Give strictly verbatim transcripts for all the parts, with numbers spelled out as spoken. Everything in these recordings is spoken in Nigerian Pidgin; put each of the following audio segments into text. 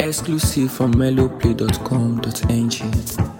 Exclusive from melloplay dot com dot n g.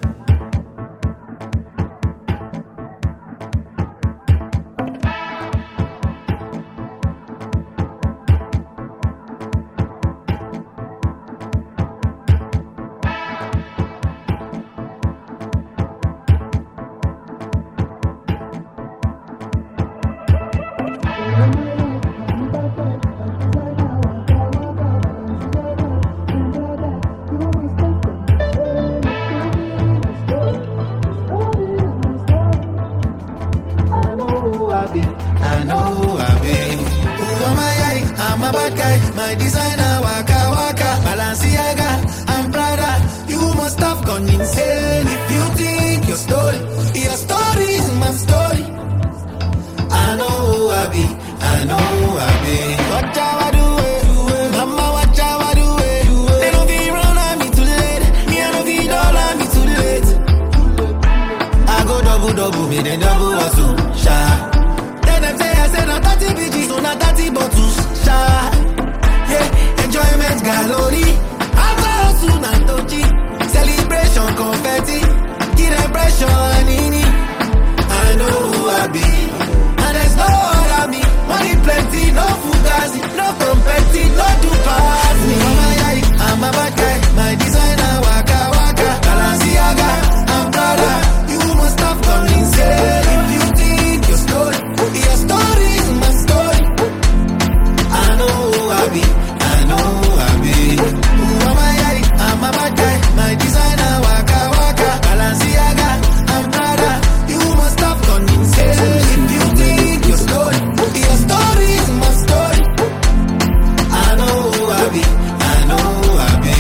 I know who I be. Who am I? I'm a bad guy. My designer, waka waka, Balenciaga, I'm Prada. You must have gone insane if you think your story, your story is my story. I know who I be. I know who I be. Watch how I do it, mama. Watch how I do it. They don't be run on me too late. Me I don't be all on me too late. I go double double, me then double hustle, sha. Them say I said I'm thirty B Gs, so not thirty bottles, sha. Yeah, enjoyment gallery. After hustle and touchy, celebration confetti, get impression nini. I know who I be, and there's no other me. Money plenty, no fugazi, no confetti, no Ducati. I'm a guy, I'm a bad guy. My designer waka waka, Balenciaga, I'm Prada. You must have gone insane if you think your story. Your story is my story. I know who I be. I know who I be. Who am I? I'm a bad guy. My designer waka waka, Balenciaga, I'm Prada. You must have gone insane if you think your story. Your story is my story. I know who I be. I know who I be.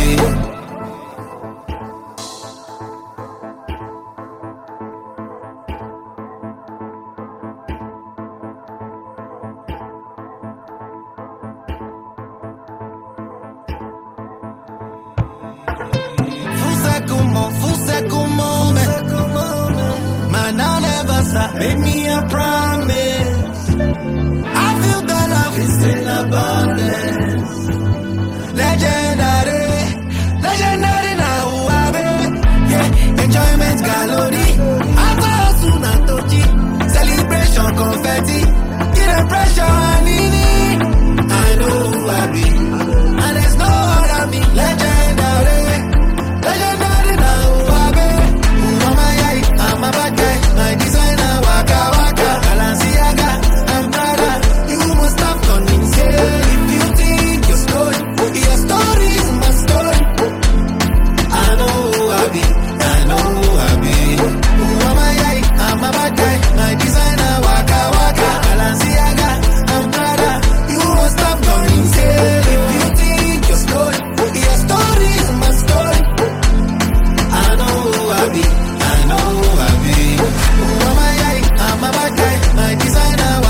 Fusakumo, Fusakumo, man. Man, I'll never stop. Make me a promise. I feel the love is in abundance. Legendary, legendary now who I be. Yeah, enjoyment gallery. After hustle and touchy, celebration confetti, get impression nini. I know who I be, and there's no other me. Legendary, legendary now who I be. Who am I? I'm a bad guy. My designer waka waka, Balenciaga, I'm Prada. You must have gone insane if you think your story, your story is my story. I know who I be. I know who I be. Who am I? I'm a bad guy. My designer waka waka, Balenciaga, I'm Prada. You must have gone insane if you think your story, your story is my story. I know who I be. I know who I be. Who am I? I'm a bad guy. My designer